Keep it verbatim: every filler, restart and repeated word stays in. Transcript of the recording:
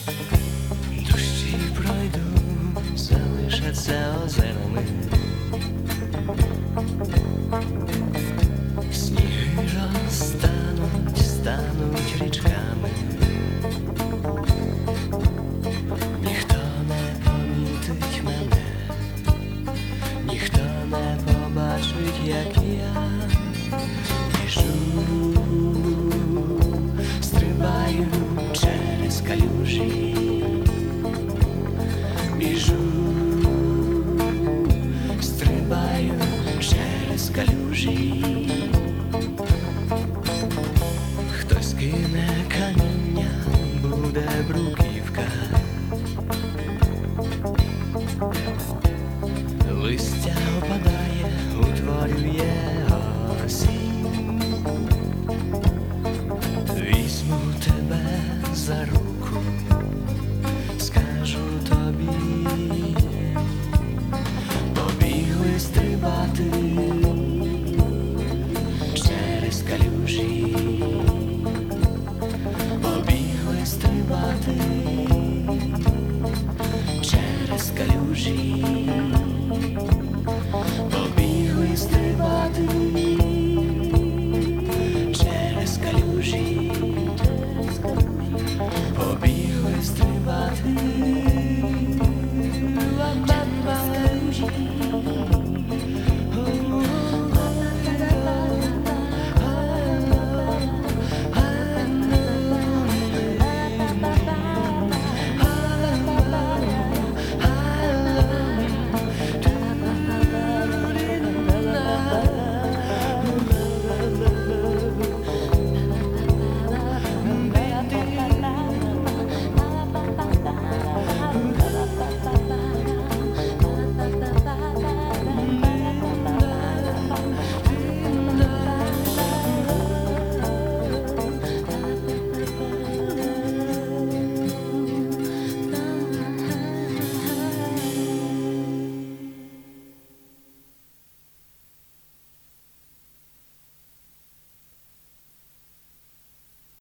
Дощі пройдуть, залишаться озерами, сніги розтануть, стануть річками. Ніхто не помітить мене, ніхто не побачить, як я біжу, стрибаю через калюжі, біжу, стрибаю через калюжі. Хтось кине каміння, буде бруківка, листя опадає, утворює осінь. Візьму тебе за руку,